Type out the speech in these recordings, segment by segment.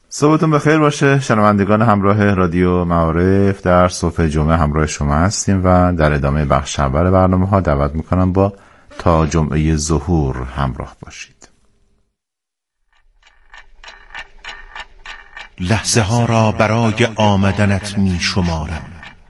صبحتون بخیر باشه شنوندگان همراه رادیو معارف. در صبح جمعه همراه شما هستیم و در ادامه بخش اول برنامه ها دعوت میکنم با تا جمعه ظهور همراه باشید. لحظه ها را برای آمدنت می شمارم،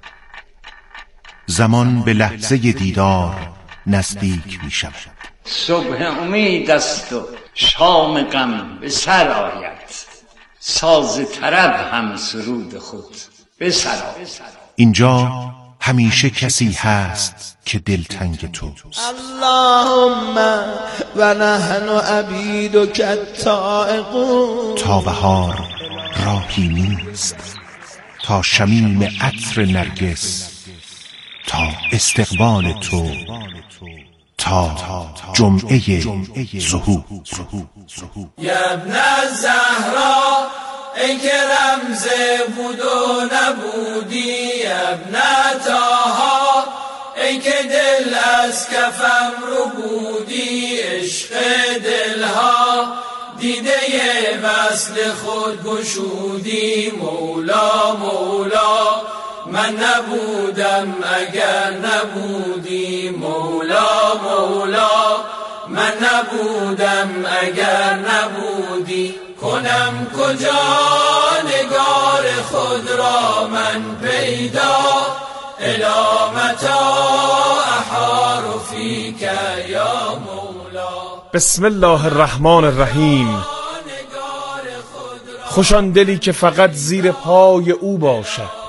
زمان به لحظه دیدار نزدیک می شود. صبح امید است و شام غم به سر آید، ساز طرب هم سرود خود به سر آید. اینجا همیشه کسی هست که دلتنگ توست. اللهم و نحن عبیدک التائقون. تا بهار راهی نیست، تا شمیم عطر نرگس، تا استقبال تو، تا جمعه ظهور. یا ابن الزهرا ای که رمز بود و نبودی، یا ابن طاها ای که دل از کفم رو بودی، عشق دلها دیده وصل خود گشودی. مولا مولا من نبودم اگر نبودی، مولا مولا من نبودم اگر نبودی. کنم کجا نگار خود را من پیدا، الی متی احار فیک یا مولا. بسم الله الرحمن الرحیم. خوش آن دلی که فقط زیر پای او باشد،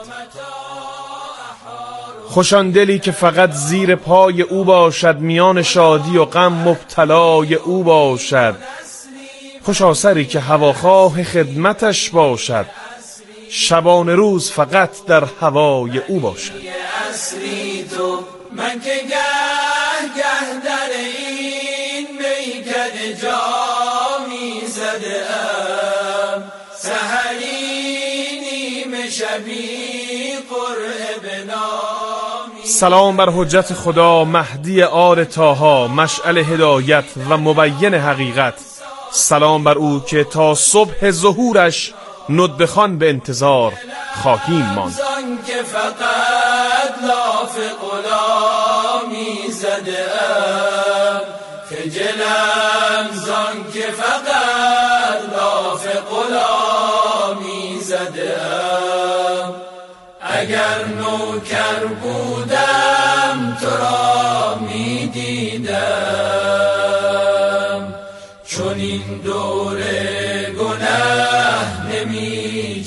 خوش آن دلی که فقط زیر پای او باشد، میان شادی و غم مبتلای او باشد. خوشا سری که هواخواه خدمتش باشد، شبانه روز فقط در هوای او باشد. عصری تو من که گه گه در این میکده جا می زده ام، سحری نیمه شبی قرعه بنامی. سلام بر حجت خدا مهدی آل طاها، مشعل هدایت و مبین حقیقت. سلام بر او که تا صبح ظهورش ندبخان به انتظار خواهیم ماند. زان که فقط لاف غلامی زده ام، خجلم زان که فقط لاف غلامی زده ام. اگر نوکر بودم تو را می دیدم، چون این دور گناه نمی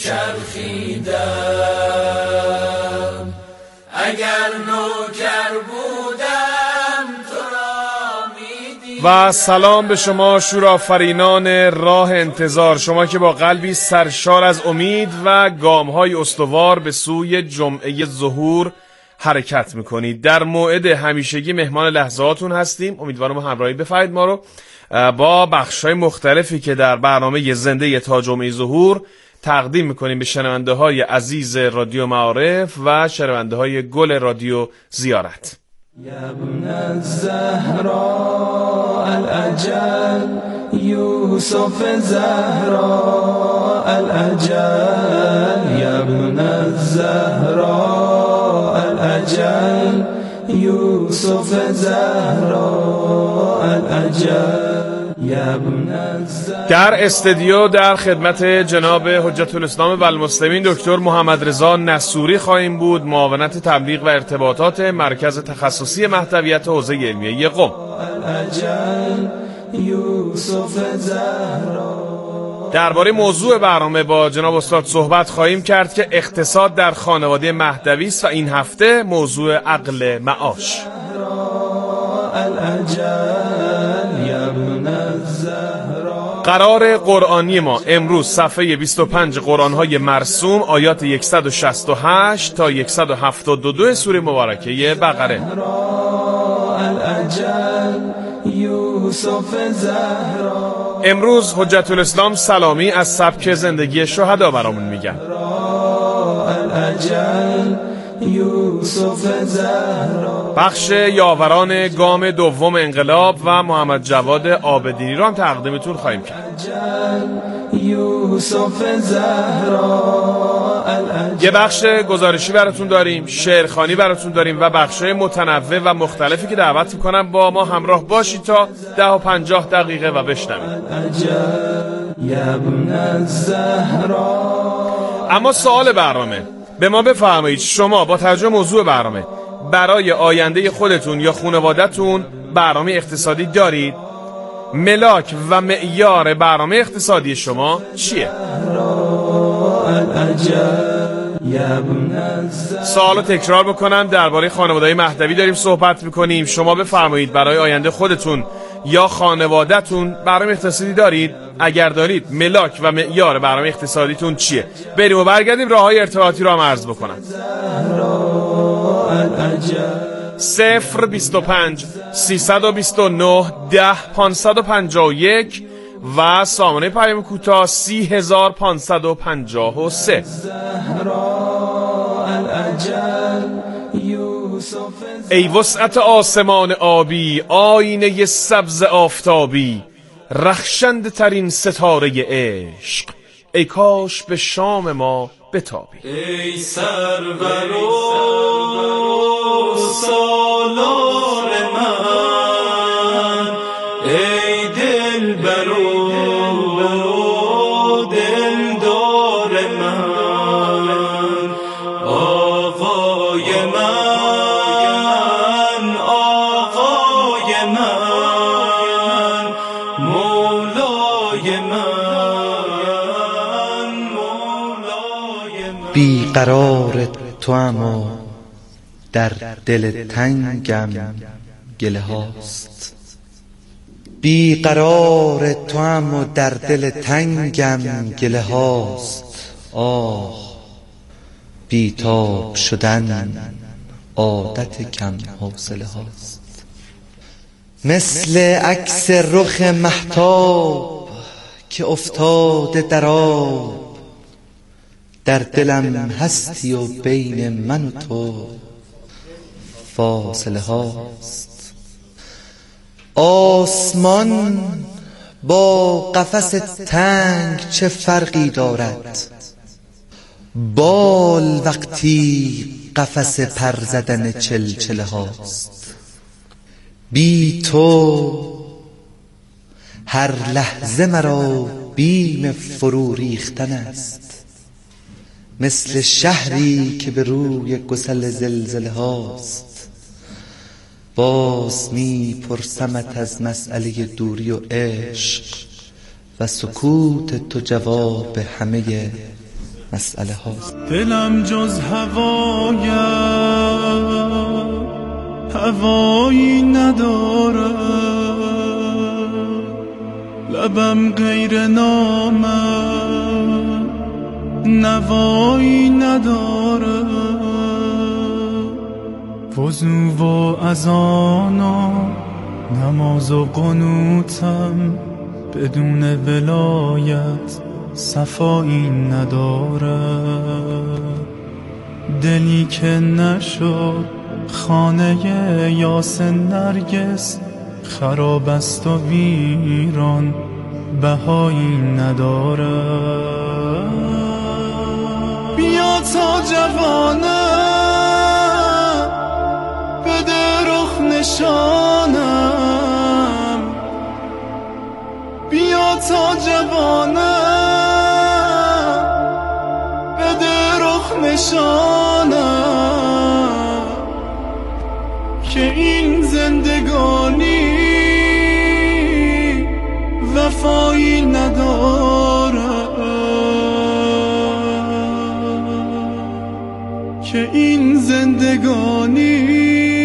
چرخیدم. اگر نوکر بودم تو را می دیدم. و سلام به شما شورآفرینان راه انتظار، شما که با قلبی سرشار از امید و گام‌های استوار به سوی جمعه ظهور حرکت میکنید. در موعد همیشگی مهمان لحظاتون هستیم. امیدوارم همراهی بفرمایید ما رو با بخش‌های مختلفی که در برنامه زنده تا جمعه ظهور تقدیم میکنیم به شنونده های عزیز رادیو معارف و شنونده های گل رادیو زیارت. یا ابن الزهرا الاجل یوسف زهرا الاجل، یا ابن الزهرا الاجل یوسف زهرا الاجل. در استودیو در خدمت جناب حجت الاسلام و المسلمین دکتر محمد رضا نصوری خواهیم بود، معاونت تبلیغ و ارتباطات مرکز تخصصی مهدویت حوزه علمیه قم. درباره موضوع برنامه با جناب استاد صحبت خواهیم کرد که اقتصاد در خانواده مهدوی است و این هفته موضوع عقل معاش. قرار قرآنی ما امروز صفحه 25 قرآن‌های مرسوم آیات 168 تا 172 سوره مبارکه بقره. امروز حجت الاسلام سلامی از سبک زندگی شهدا برامون میگن. یوسف زهرا. بخش یاوران گام دوم انقلاب و محمد جواد عابدینی رو هم تقدیمتون خواهیم کرد. یوسف زهرا یه بخش گزارشی براتون داریم، شعرخوانی براتون داریم و بخشای متنوع و مختلفی که دعوت میکنم با ما همراه باشید تا 10 و 50 دقیقه و بشنوید. اما سوال برنامه، به ما بفرمایید شما با توجه موضوع برنامه برای آینده خودتون یا خانواده‌تون برنامه اقتصادی دارید؟ ملاک و معیار برنامه اقتصادی شما چیه؟ سوالو تکرار بکنم، درباره خانواده‌های مهدوی داریم صحبت میکنیم. شما بفرمایید برای آینده خودتون یا خانواده‌تون برنامه اقتصادی دارید؟ اگر دارید ملاک و معیار برنامه اقتصادیتون چیه؟ بریم و برگردیم راههای ارتباطی رو هم عرض بکنم. 025 329 10 551 و سامانه پیام کوتاه 30553. ای وسعت آسمان آبی، آینه سبز آفتابی، رخشنده ترین ستاره عشق، ای کاش به شام ما بتابی. ای سرور و سالار من، ای دلبر و دلدار من، آقای من، آقای من، مولای من، مولای من. بیقرار تو اما در دل تنگم گله هاست. بیقرار تو اما در دل تنگم گله هاست. آه، بیتاب شدن عادت کم حوصله هاست. مثل عکس رخ مهتاب که افتاده در آب، در دلم هستی و بین من و تو فاصله هاست. آسمان با قفس تنگ چه فرقی دارد؟ بال وقتی قفس پر زدن چلچله هاست. بی تو هر لحظه مرا بیم فرو ریختن است. مثل شهری که به روی گسل زلزله هاست. باز می پرسمت از مسئله دوری و عشق و سکوت تو جواب همه مسئله هاست. دلم جز هوایی نداره، لبم غیر نامم نوایی نداره. وضو و اذان و نماز و قنوتم بدون ولایت صفایی نداره. دلی که نشد خانه یاس نرگس، خراب است و ویران بهایی نداره. بیا تا جوانم بده رخ نشانم، بیا تا جوانم بده رخ نشانم، که این زندگانی وفایی نداره، که این زندگانی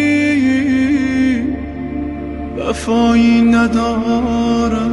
وفایی نداره.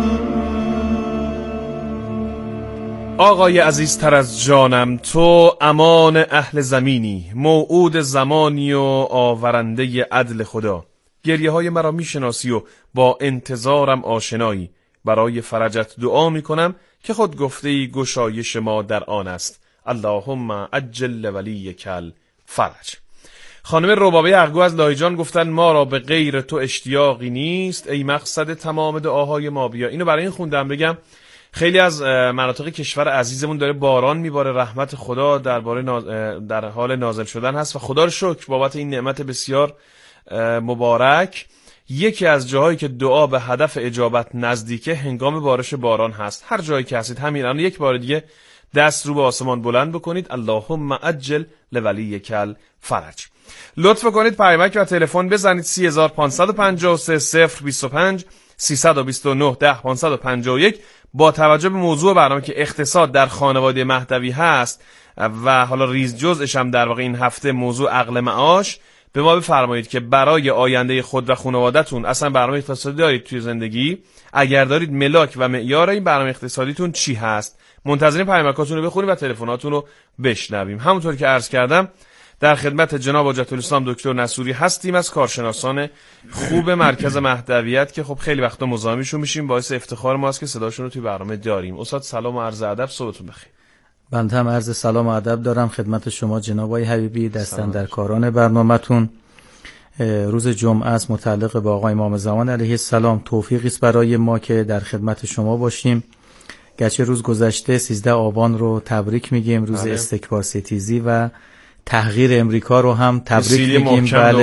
آقای عزیزتر از جانم، تو امان اهل زمینی، موعود زمانی و آورنده عدل خدا. گریه های مرا میشناسی و با انتظارم آشنایی. برای فرجت دعا میکنم که خود گفته‌ای گشایش ما در آن است. اللهم عجل ولیک الفرج. خانم ربابه عقگو از لاهیجان گفتن ما را به غیر تو اشتیاقی نیست، ای مقصد تمام دعاهای ما بیا. اینو برای این خوندم بگم خیلی از مناطق کشور عزیزمون داره باران میباره، رحمت خدا در حال نازل شدن هست و خدا رو شکر بابت این نعمت بسیار مبارک. یکی از جاهایی که دعا به هدف اجابت نزدیکه هنگام بارش باران هست. هر جایی که هستید همین الان یک بار دیگه دست رو به آسمان بلند بکنید، اللهم عجل لولیک الفرج. لطف کنید پیامک و تلفن بزنید 3553 025 329 10 551. با توجه به موضوع برنامه که اقتصاد در خانواده مهدوی هست و حالا ریز جزءش هم در واقع این هفته موضوع عقل معاش، به ما بفرمایید که برای آینده خود و خانواده‌تون اصلا برنامه اقتصادی دارید توی زندگی؟ اگر دارید ملاک و معیار این برنامه اقتصادیتون چی هست؟ منتظرین پیامکاتون رو بخونیم و تلفناتون رو بشنویم. همونطور که عرض کردم در خدمت جناب حجت الاسلام دکتر نصوری هستیم از کارشناسان خوب مرکز مهدویت که خب خیلی وقتا مزاحمشون میشیم، باعث افتخار ماست که صداشون رو توی برنامه داریم. استاد سلام و عرض ادب، صبحتون بخیر. بنده هم عرض سلام و ادب دارم خدمت شما جناب آقای حبیبی، دستن در کاران برنامه‌تون. روز جمعه است متعلق به آقای امام زمان علیه السلام. توفیقی است برای ما که در خدمت شما باشیم. گرچه روز گذشته 13 آبان رو تبریک میگیم، روز استکبار ستیزی و تحقیر امریکا رو هم تبریک میگیم.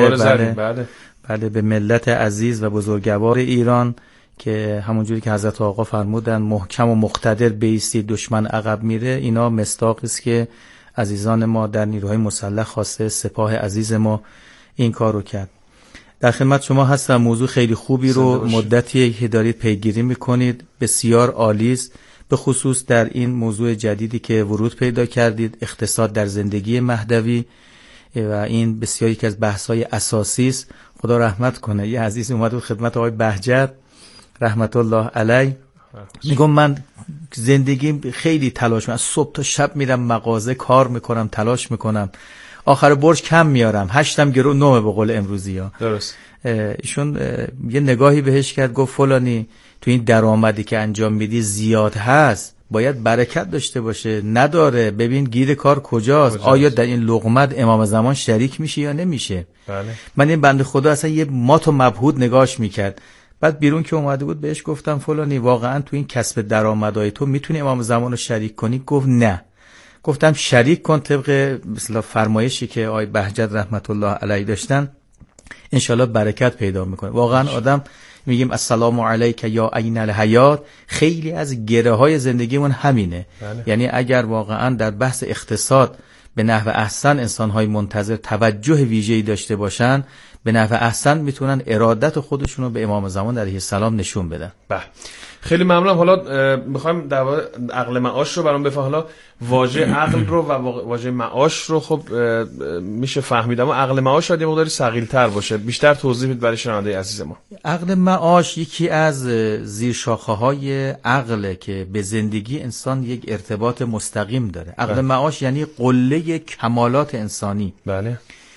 بله به ملت عزیز و بزرگوار ایران که همونجوری که حضرت آقا فرمودن محکم و مقتدر بایستید دشمن عقب میره. اینا مصداقی است که عزیزان ما در نیروهای مسلح خاصه سپاه عزیز ما این کار رو کرد. در خدمت شما هستم. موضوع خیلی خوبی رو مدتی که دارید پیگیری میکنید، بسیار عالی است، به خصوص در این موضوع جدیدی که ورود پیدا کردید، اقتصاد در زندگی مهدوی، و این بسیار یکی از بحث‌های اساسی است. خدا رحمت کنه. یه عزیز اومد بود خدمت آقای بهجت رحمت الله علیه، میگم من زندگیم خیلی تلاش میکنم، صبح تا شب میرم مغازه کار میکنم، تلاش میکنم، آخر برج کم میارم، 8 گرو 9 به قول امروزی ها. درست. ایشون یه نگاهی بهش کرد، گفت فلانی تو این درآمدی که انجام میدی زیاد هست، باید برکت داشته باشه، نداره، ببین گیر کار کجاست. آیا در این لقمت امام زمان شریک میشه یا نمیشه؟ بله. من این بنده خدا اصلا یه مات و مبهوت نگاهش میکرد. بعد بیرون که اومده بود بهش گفتم فلانی واقعا تو این کسب درآمدهای تو میتونی امام زمان رو شریک کنی؟ گفت نه. گفتم شریک کن طبق مثلا فرمایشی که آقای بهجت رحمت الله علیه داشتن، انشالله برکت پیدا میکنه. واقعا آدم میگیم السلام علیک یا عین الحیات، خیلی از گره های زندگیمون همینه. بله. یعنی اگر واقعا در بحث اقتصاد به نحو احسن انسان‌های منتظر توجه ویژه‌ای داشته باشن، به نحو احسن میتونن ارادت خودشون رو به امام زمان علیه السلام نشون بدن. بله. خیلی ممنونم. حالا میخوایم در واقع عقل معاش رو برام بفهم. حالا واژه عقل رو و واژه معاش رو خب میشه فهمید، اما عقل معاش شاید یه مقداری ثقیل‌تر باشه. بیشتر توضیح بدید برای شنونده عزیز ما. عقل معاش یکی از زیرشاخه‌های عقله که به زندگی انسان یک ارتباط مستقیم داره. عقل معاش یعنی قله کمالات انسانی. بله.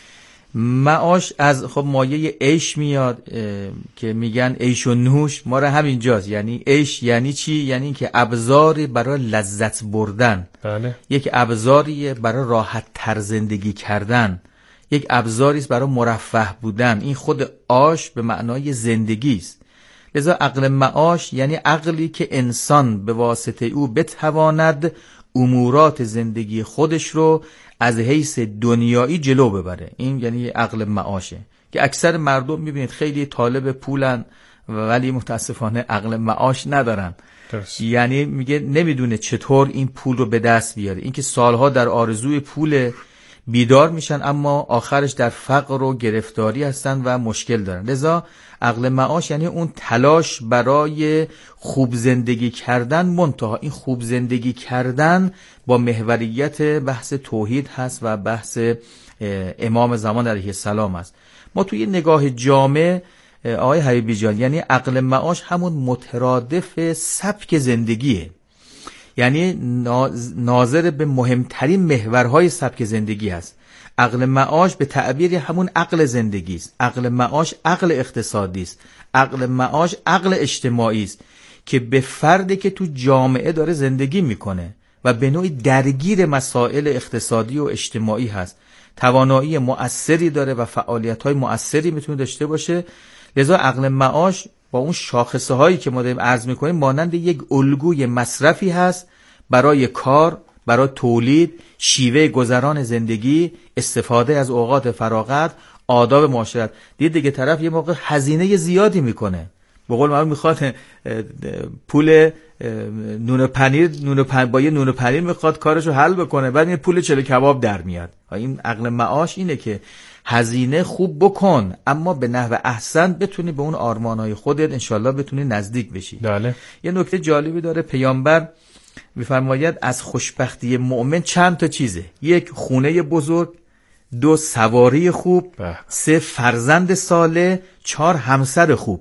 معاش از خب مایه عیش میاد که میگن عیش و نوش، ما را همینجاست. یعنی عیش یعنی چی؟ یعنی اینکه ابزاری برای لذت بردن. بله. یک ابزاری برای راحت تر زندگی کردن، یک ابزاری است برای مرفه بودن. این خود عاش به معنای زندگی است. لذا عقل معاش یعنی عقلی که انسان به واسطه او بتواند امورات زندگی خودش رو از حیث دنیایی جلو ببره. این یعنی عقل معاشه که اکثر مردم میبینید خیلی طالب پولن ولی متاسفانه عقل معاش ندارن. درست. یعنی میگه نمیدونه چطور این پول رو به دست بیاره. اینکه سالها در آرزوی پول بیدار میشن اما آخرش در فقر و گرفتاری هستن و مشکل دارن. لذا عقل معاش یعنی اون تلاش برای خوب زندگی کردن، منتها این خوب زندگی کردن با محوریت بحث توحید هست و بحث امام زمان علیه السلام است. ما توی نگاه جامع آقای حبیبی جان، یعنی عقل معاش همون مترادف سبک زندگیه، یعنی ناظر به مهمترین محورهای سبک زندگی هست. عقل معاش به تعبیر همون عقل زندگی است. عقل معاش عقل اقتصادی است. عقل معاش عقل اجتماعی است که به فردی که تو جامعه داره زندگی میکنه و به نوعی درگیر مسائل اقتصادی و اجتماعی هست، توانایی مؤثری داره و فعالیت‌های مؤثری میتونه داشته باشه. لذا عقل معاش با اون شاخصه هایی که ما داریم عرض میکنیم مانند یک الگوی مصرفی هست برای کار، برای تولید، شیوه گذران زندگی، استفاده از اوقات فراغت، آداب معاشرت. دیگه طرف یه موقع هزینه زیادی میکنه، به قول معروف میخواد پول نون پنیر با یه نون پنیر میخواد کارشو حل بکنه، بعد این پول چلو کباب در میاد. این عقل معاش اینه که هزینه خوب بکن اما به نحو احسن بتونی به اون آرمانهای خودت انشالله بتونی نزدیک بشی. بله. یه نکته جالبی داره پیامبر میفرماید از خوشبختی مؤمن چند تا چیزه: 1 خونه بزرگ، 2 سواری خوب، 3 فرزند صالح، 4 همسر خوب.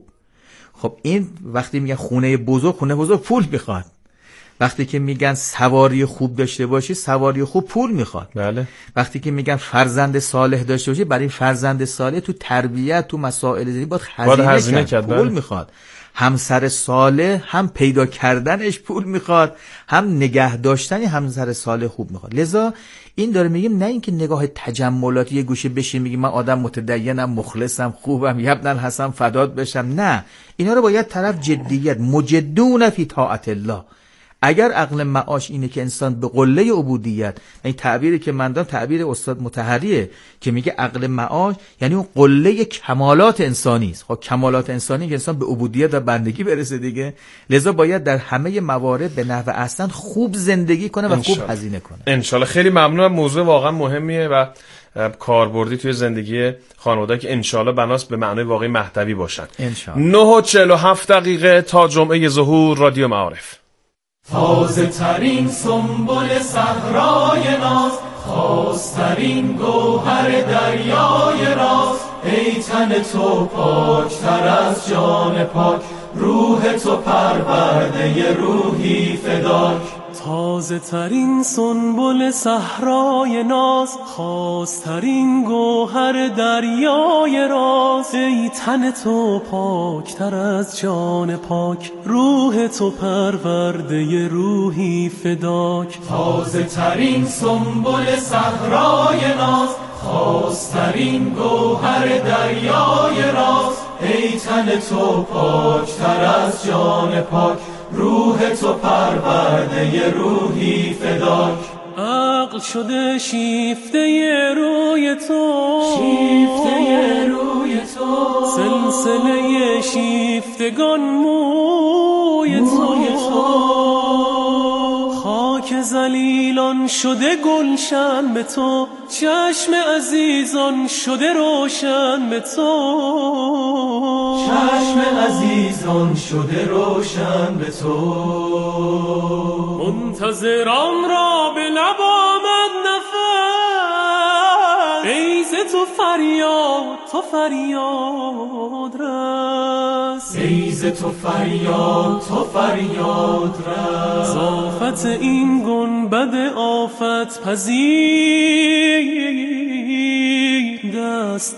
خب این وقتی میگن خونه بزرگ پول میخواد. وقتی که میگن سواری خوب داشته باشی، سواری خوب پول میخواد. بله. وقتی که میگن فرزند صالح داشته باشی، برای فرزند صالح تو تربیت، تو مسائل زندگی باید هزینه کرد، پول میخواد. همسر صالح هم پیدا کردنش پول میخواد، هم نگه داشتن همسر صالح خوب میخواد. لذا این داره میگیم نه اینکه نگاه تجملاتی یه گوشه بشین میگیم من آدم متدینم، مخلصم، خوبم، یبن الحسن فدات بشم. نه، اینا رو باید طرف جدیت، مجدون فی طاعت الله. اگر عقل معاش اینه که انسان به قله عبودیت، این تعبیری که من دارم تعبیر استاد مطهریه که میگه عقل معاش یعنی اون قله کمالات انسانی است. خب کمالات انسانی که انسان به عبودیت و بندگی برسه دیگه، لذا باید در همه موارد به نحو احسن خوب زندگی کنه و خوب هزینه کنه. انشالله. خیلی ممنونم، موضوع واقعا مهمیه و کاربردی توی زندگی خانواده که انشالله بناست به معنای واقعی مهدوی باشن. انشالله. 9:47 تا جمعه ظهور رادیو معارف. تازه ترین سنبل صحرای ناز، خواسترین گوهر دریای راز. ای تن تو پاکتر از جان پاک، روح تو پرورده روحی فداک. تازه ترین سنبل صحرای ناز، خواسترین گوهر دریای راز. ای تن تو پاکتر از جان پاک، روح تو پرورده روحی فداک. تازه ترین سنبل صحرای ناز، خواسترین گوهر دریای راز. ای تن تو پاکتر از جان پاک، روح تو پرورده روحی فداک. عقل شده شیفته روی تو، شیفته روی تو. سلسله شیفتگان موی تو. خاک ذلیلان شده گلشن به تو، چشم عزیزان شده روشن به تو. چشم عزیزان شده روشن به تو. منتظران را به لب آمد نفس، ای ز تو فریاد، تو فریاد رس. ای ز تو فریاد، تو فریاد رس. زافت این گنبد آفت پذیر، دست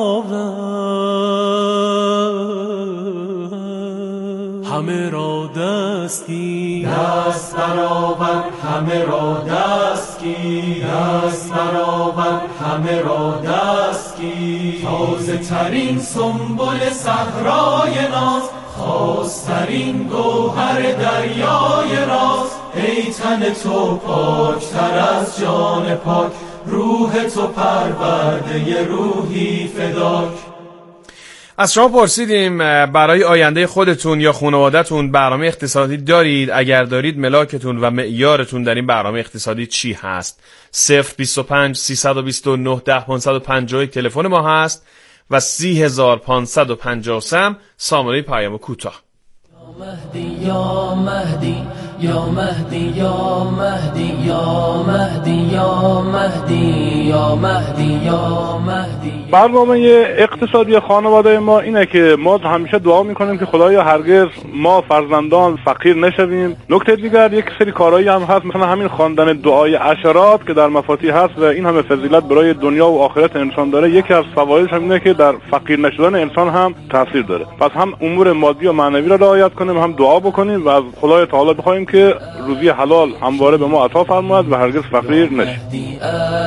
برآور همه را دست گیر. دست برآور همه را دست گیر. دست برآور همه را دست گیر. تازه ترین سنبل صحرای ناز، خواسترین گوهر دریای راز. ای تن تو پاکتر از جان پاک، روح تو پرورده روحی فداک. از شما پرسیدیم برای آینده خودتون یا خانواده‌تون برنامه اقتصادی دارید؟ اگر دارید ملاکتون و معیارتون در این برنامه اقتصادی چی هست؟ 025 329 10551 تلفن ما هست و 30553 سامانه پیام کوتاه. یا مهدی یا مهدی یا مهدی یا مهدی یا مهدی یا مهدی یا مهدی. برنامه اقتصادی خانواده ما اینه که ما همیشه دعا میکنیم که خدایا هرگز ما فرزندان فقیر نشویم. نکته دیگر یک سری کارهایی هم هست، مثلا همین خواندن دعای عشرات که در مفاتیح هست و این همه فضیلت برای دنیا و آخرت انسان داره. یکی از فوایدش هم اینه که در فقیر نشدن انسان هم تاثیر داره. پس هم امور مادی و معنوی را رعایت کنیم، هم دعا بکنیم و از خدای تعالی بخوایم که روزی حلال همواره به ما عطا فرماید و هرگز فقیر نشیم.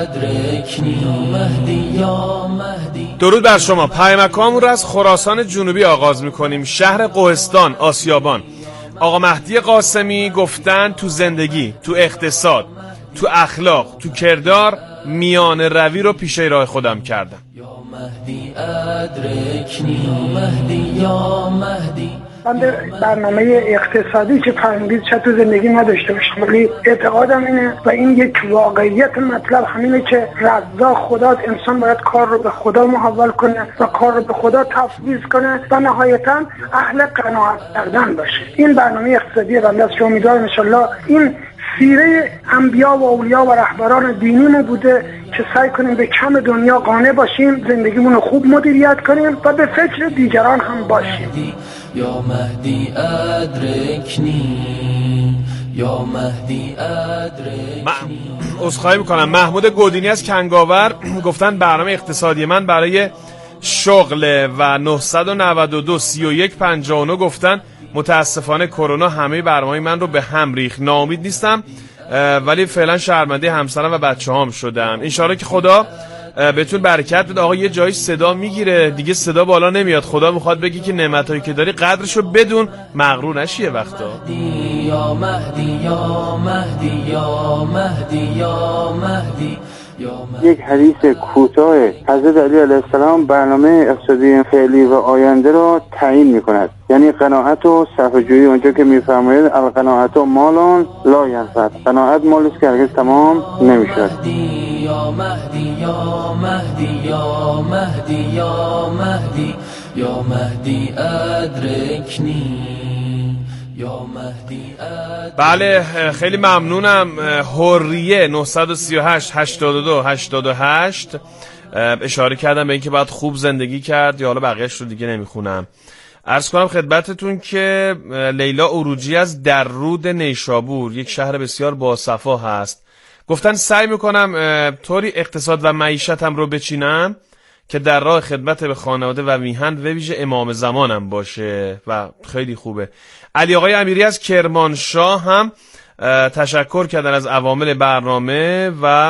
درود بر شما. پیامکامون رو از خراسان جنوبی آغاز میکنیم، شهر قهستان، آسیابان. آقا مهدی قاسمی گفتن تو زندگی، تو اقتصاد، تو اخلاق، تو کردار میان روی رو پیشه راه خودم کردم. یا مهدی ادرکنی، یا مهدی، یا مهدی. من برنامه اقتصادی که فرمودید چه تو زندگی نداشته باشم، ولی اعتقادم اینه و این یک واقعیت مطلب همینه که رضا خدا، انسان باید کار رو به خدا محول کنه و کار رو به خدا تفویض کنه و نهایتا اهل قناعت کردن باشه. این برنامه اقتصادی بنده است که امیدوارم ان شاءالله این سیره انبیا و اولیا و رهبران دینیمون بوده که سعی کنیم به کم دنیا قانع باشیم، زندگیمون رو خوب مدیریت کنیم و به فکر دیگران هم باشیم. یا مهدی ادرکنی، یا مهدی ادرکنی. عذرخواهی میکنم، محمود گودینی از کنگاور گفتن برنامه اقتصادی من برای شغل و 992 31 59 گفتن متاسفانه کرونا همه برنامه من رو به هم ریخت. ناامید نیستم ولی فعلا شرمنده همسرم و بچه‌هام شدم. ان شاءالله که خدا بهتون برکت بده. آقا یه جایی صدا میگیره دیگه، صدا بالا نمیاد. خدا میخواد بگی که نعمتایی که داری قدرشو بدون، مغرور نشی یه وقتا. یا مهدی، یا مهدی، یا مهدی، یا مهدی. یک حدیث کوتاه حضرت علی علیه السلام برنامه اقتصادی فعلی و آینده را تعیین می‌کند، یعنی قناعت و صفحه‌جویی. اونجا که می‌فرماید القناعت مالون لا ینفد، قناعت مالی است که هرگز تمام نمی‌شود. یا مهدی، یا مهدی، یا مهدی، یا مهدی، یا مهدی ادرکنی، یا مهدی. بله خیلی ممنونم. حریه 938 82 88 اشاره کردم به اینکه باید خوب زندگی کرد، یا حالا بقیه‌اش رو دیگه نمیخونم. عرض کنم خدمتتون که لیلا عروجی از دررود نیشابور، یک شهر بسیار باصفا هست، گفتن سعی میکنم طوری اقتصاد و معیشتم رو بچینم که در راه خدمت به خانواده و میهن و ویژه امام زمانم باشه و خیلی خوبه. علی آقای امیری از کرمانشاه هم تشکر کردن از عوامل برنامه و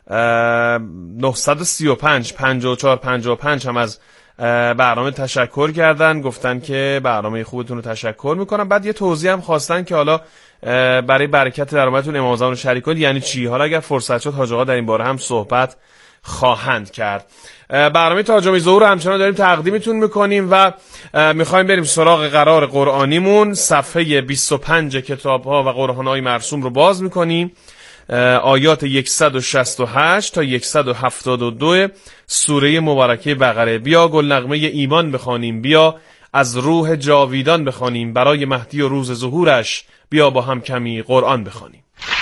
935 54 55 هم از برنامه تشکر کردن، گفتن که برنامه خوبتون رو تشکر میکنم. بعد یه توضیح هم خواستن که حالا برای برکت درآمدتون امام زمان رو شریک کنید یعنی چی. حالا اگر فرصت شد حاج آقا در این باره هم صحبت خواهند کرد. برنامه تاجم ظهور رو همچنان داریم تقدیمتون میکنیم و میخوایم بریم سراغ قرار قرآنیمون. صفحه 25 کتاب ها و قرآن های مرسوم رو باز میکنیم، آیات 168 تا 172 سوره مبارکه بقره. بیا گل نغمه ایمان بخوانیم، بیا از روح جاویدان بخوانیم، برای مهدی و روز ظهورش بیا با هم کمی قرآن بخوانیم.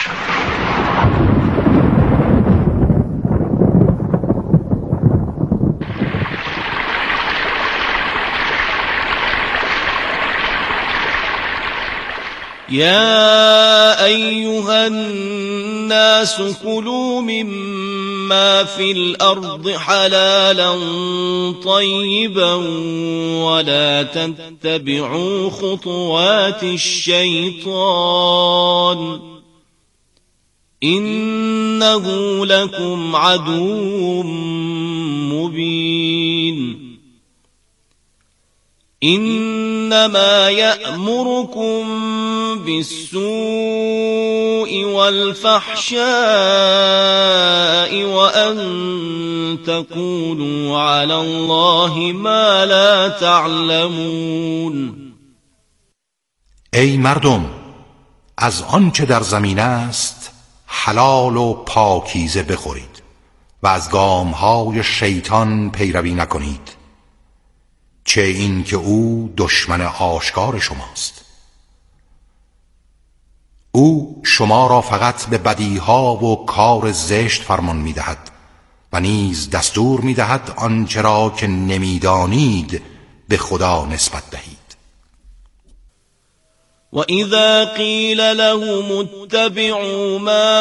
يا أيها الناس كلوا مما في الأرض حلالا طيبا ولا تتبعوا خطوات الشيطان إنه لكم عدو مبين إنما يأمركم بالسوء والفحشاء وأن تقولوا على الله ما لا تعلمون. ای مردم، از آنچه در زمین است حلال و پاکیزه بخورید و از گامهای شیطان پیروی نکنید، چه این که او دشمن آشکار شماست. او شما را فقط به بدیها و کار زشت فرمان می‌دهد و نیز دستور می‌دهد آنچه را که نمی‌دانید به خدا نسبت دهید. وَإِذَا قِيلَ لَهُمُ اتَّبِعُوا مَا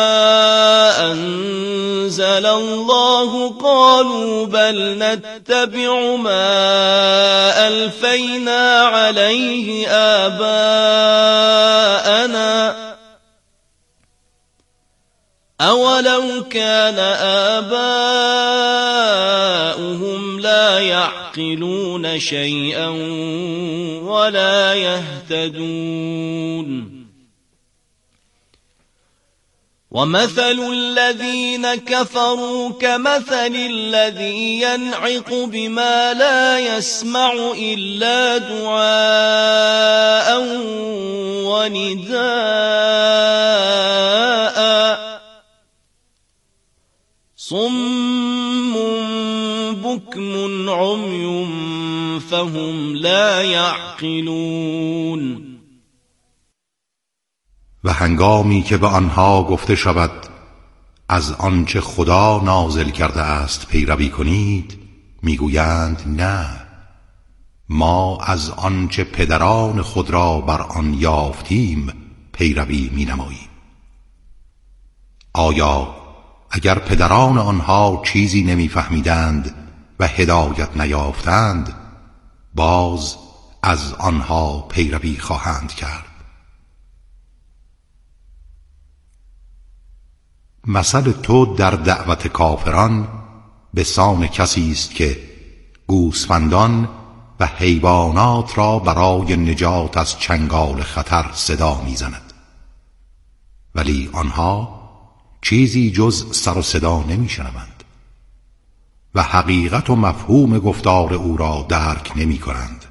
أَنزَلَ اللَّهُ قَالُوا بَلْ نَتَّبِعُ مَا أَلْفَيْنَا عَلَيْهِ آبَاءَنَا أَوَلَوْ كَانَ آبَاؤُهُمْ لَا يَعْقِلُونَ شَيْئًا وَلَا يَهْتَدُونَ وَمَثَلُ الَّذِينَ كَفَرُوا كَمَثَلِ الَّذِي يَنْعِقُ بِمَا لَا يَسْمَعُ إِلَّا دُعَاءً وَنِدَاءً صُمٌّ بُكْمٌ عُمْيٌ فَهُمْ لَا يَعْقِلُونَ. و هنگامی که به آنها گفته شود از آنچه خدا نازل کرده است پیروی کنید، میگویند نه، ما از آنچه پدران خود را بر آن یافتیم پیروی مینماییم. آیا اگر پدران آنها چیزی نمیفهمیدند و هدایت نیافتند، باز از آنها پیروی خواهند کرد؟ مثل تو در دعوت کافران به سان کسی است که گوسفندان و حیوانات را برای نجات از چنگال خطر صدا میزند، ولی آنها چیزی جز سر و صدا نمیشنوند و حقیقت و مفهوم گفتار او را درک نمی کنند.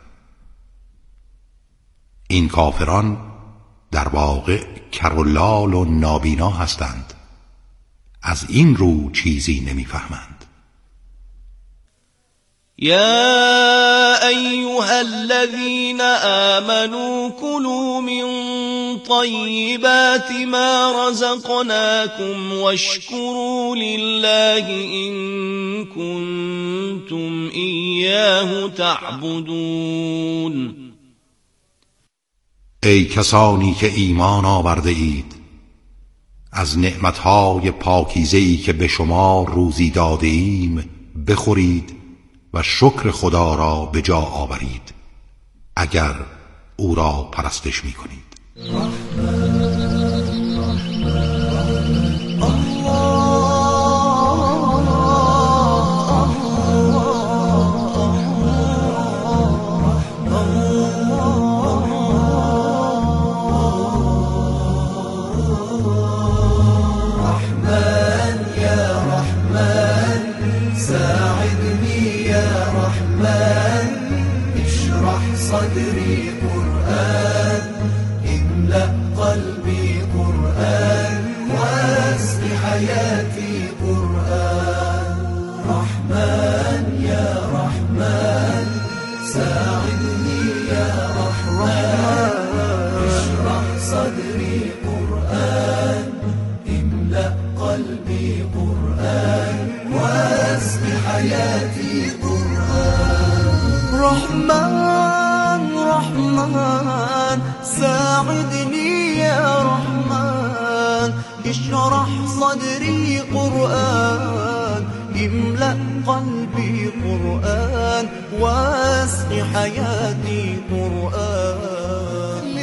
این کافران در واقع کر و لال و نابینا هستند، از این رو چیزی نمیفهمند. يا أيها الذين آمنوا كلوا من طيبات ما رزقناكم واشكروا لله إن كنتم إياه تعبدون. ای کسانی که ایمان آورده اید، از نعمتهای پاکیزه‌ای که به شما روزی داده ایم بخورید و شکر خدا را به جا آورید اگر او را پرستش می کنید. صدري قرآن املأ قلبي قرآن واسق حياتي قرآن. رحمن يا رحمن ساعدني يا رحمن اشرح صدري قرآن املأ قلبي قرآن واسق حياتي قرآن. رحمن رحمن ساعدني يا رحمن اشرح صدري قرآن املأ قلبي قرآن واسق حياتي قرآن.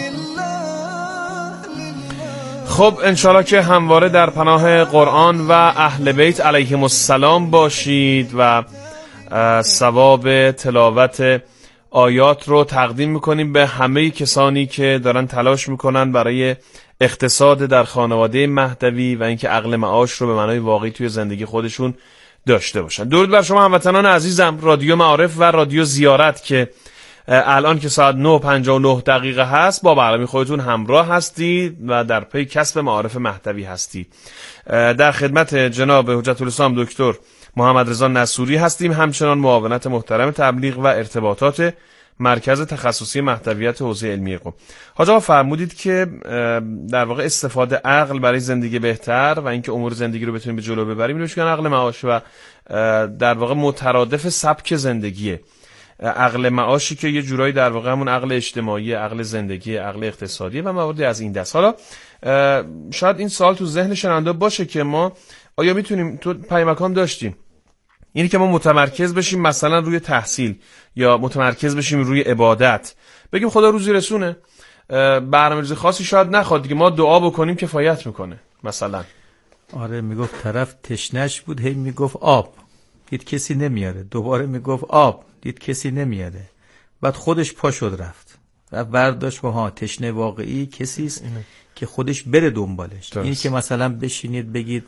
خب انشالله که همواره در پناه قرآن و اهل بیت علیهم السلام باشید و ثواب تلاوت آیات رو تقدیم میکنیم به همه کسانی که دارن تلاش میکنن برای اقتصاد در خانواده مهدوی و اینکه عقل معاش رو به معنای واقعی توی زندگی خودشون داشته باشن. درود بر شما هموطنان عزیزم. رادیو معارف و رادیو زیارت که الان که ساعت 9:59 هست با برنامه خودتون همراه هستید و در پی کسب معارف مهدوی هستید. در خدمت جناب حجت الاسلام دکتر محمد رضا نصوری هستیم، همچنان معاونت محترم تبلیغ و ارتباطات مرکز تخصصی مهدویت حوزه علمی قم. حاج آقا فرمودید که در واقع استفاده عقل برای زندگی بهتر و اینکه امور زندگی رو بتونیم به جلو ببریم اینو میگن عقل معاش و در واقع مترادف سبک زندگیه. عقل معاشی که یه جورایی در واقع همون عقل اجتماعی، عقل زندگی، عقل اقتصادی و مواردی از این دست. حالا شاید این سوال تو ذهن شنونده باشه که ما آیا میتونیم، تو پیمکان داشتیم، یعنی که ما متمرکز بشیم مثلا روی تحصیل یا متمرکز بشیم روی عبادت، بگیم خدا روزی رسونه، برنامه‌ریزی خاصی شاید نخواد دیگه، ما دعا بکنیم کفایت میکنه مثلا. آره میگفت طرف تشنش بود، هی میگفت آب، دید کسی نمیاره، دوباره میگفت آب، دید کسی نمیاره، بعد خودش پا شد رفت و برداشت با تشنه واقعی کسیست که خودش بره دنبالش. این که مثلا بشینید بگید